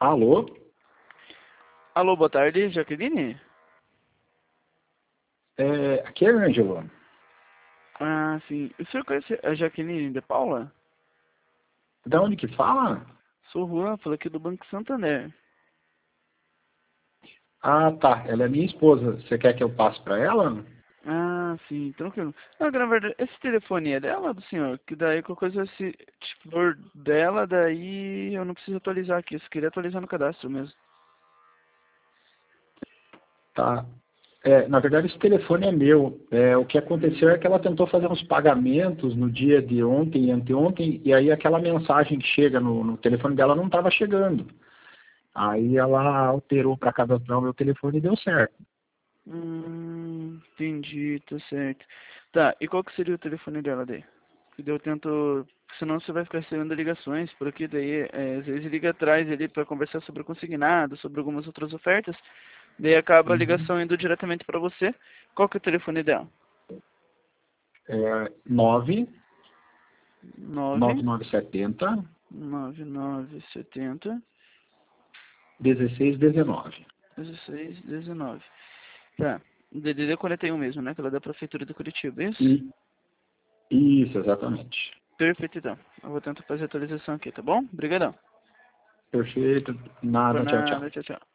Alô? Alô, boa tarde, Jaqueline? Aqui é Ângelo. Ah, sim. O senhor conhece a Jaqueline de Paula? Da onde que fala? Sou Juan, falo aqui do Banco Santander. Ah, tá. Ela é minha esposa. Você quer que eu passe para ela? Ah, sim, tranquilo. Não, que na verdade, esse telefone é dela, do senhor? Que daí qualquer coisa, se for dela, daí eu não preciso atualizar aqui. Eu só queria atualizar no cadastro mesmo. Tá. Na verdade, esse telefone é meu. O que aconteceu é que ela tentou fazer uns pagamentos no dia de ontem e anteontem, e aí aquela mensagem que chega no telefone dela não estava chegando. Aí ela alterou para cadastrar o meu telefone e deu certo. Entendi, tá certo. Tá, e qual que seria o telefone dela daí? Que daí eu tento, senão você vai ficar recebendo ligações por aqui, daí às vezes liga atrás ali para conversar sobre o consignado, sobre algumas outras ofertas, daí acaba a Uhum. ligação indo diretamente para você. Qual que é o telefone dela? 9 9 9970 9970 1619. 1619. Tá, DDD 41 mesmo, né? Que ela é da Prefeitura de Curitiba, é isso? E, isso, exatamente. Perfeito, então. Eu vou tentar fazer a atualização aqui, tá bom? Obrigadão. Perfeito. Por Nada, tchau, tchau. nada, tchau, tchau.